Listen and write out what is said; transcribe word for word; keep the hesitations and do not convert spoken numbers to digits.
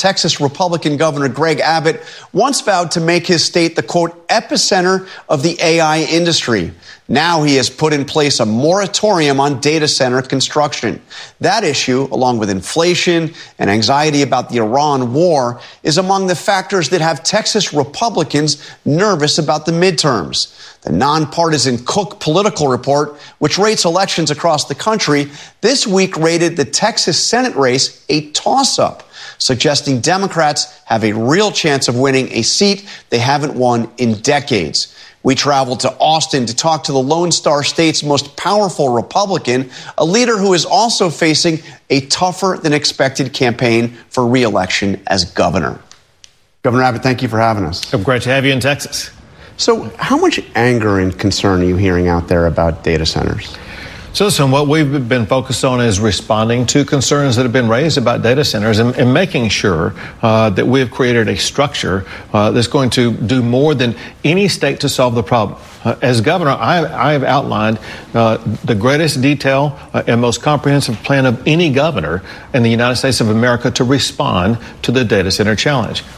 Texas Republican Governor Greg Abbott once vowed to make his state the, quote, epicenter of the A I industry. Now he has put in place a moratorium on data center construction. That issue, along with inflation and anxiety about the Iran war, is among the factors that have Texas Republicans nervous about the midterms. The nonpartisan Cook Political Report, which rates elections across the country, this week rated the Texas Senate race a toss-up, suggesting Democrats have a real chance of winning a seat they haven't won in decades. We traveled to Austin to talk to the Lone Star State's most powerful Republican, a leader who is also facing a tougher than expected campaign for re-election as governor. Governor Abbott, thank you for having us. I'm great to have you in Texas. So how much anger and concern are you hearing out there about data centers? So listen, what we've been focused on is responding to concerns that have been raised about data centers and, and making sure uh, that we have created a structure uh, that's going to do more than any state to solve the problem. Uh, as governor, I, I have outlined uh, the greatest detail uh, and most comprehensive plan of any governor in the United States of America to respond to the data center challenge.